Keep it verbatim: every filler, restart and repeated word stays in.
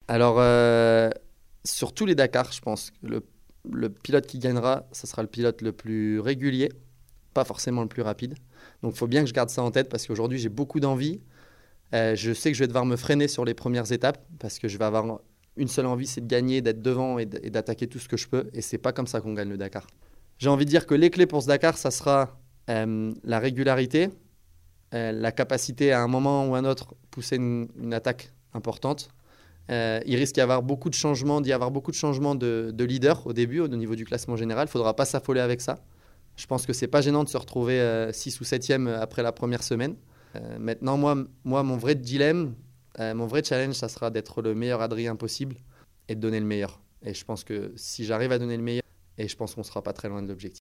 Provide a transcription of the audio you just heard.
Alors, euh, sur tous les Dakar, je pense que le, le pilote qui gagnera, ce sera le pilote le plus régulier, pas forcément le plus rapide. Donc, il faut bien que je garde ça en tête parce qu'aujourd'hui, j'ai beaucoup d'envie. Euh, je sais que je vais devoir me freiner sur les premières étapes parce que je vais avoir une seule envie, c'est de gagner, d'être devant et d'attaquer tout ce que je peux. Et c'est pas comme ça qu'on gagne le Dakar. J'ai envie de dire que les clés pour ce Dakar, ça sera euh, la régularité, euh, la capacité à un moment ou à un autre pousser une, une attaque importante. Euh, il risque d'y avoir beaucoup de changements, d'y avoir beaucoup de changements de, de leader au début, au niveau du classement général. Il ne faudra pas s'affoler avec ça. Je pense que c'est pas gênant de se retrouver euh, six ou septième après la première semaine. Euh, maintenant, moi, moi, mon vrai dilemme, euh, mon vrai challenge, ça sera d'être le meilleur Adrien possible et de donner le meilleur. Et je pense que si j'arrive à donner le meilleur, et je pense qu'on ne sera pas très loin de l'objectif.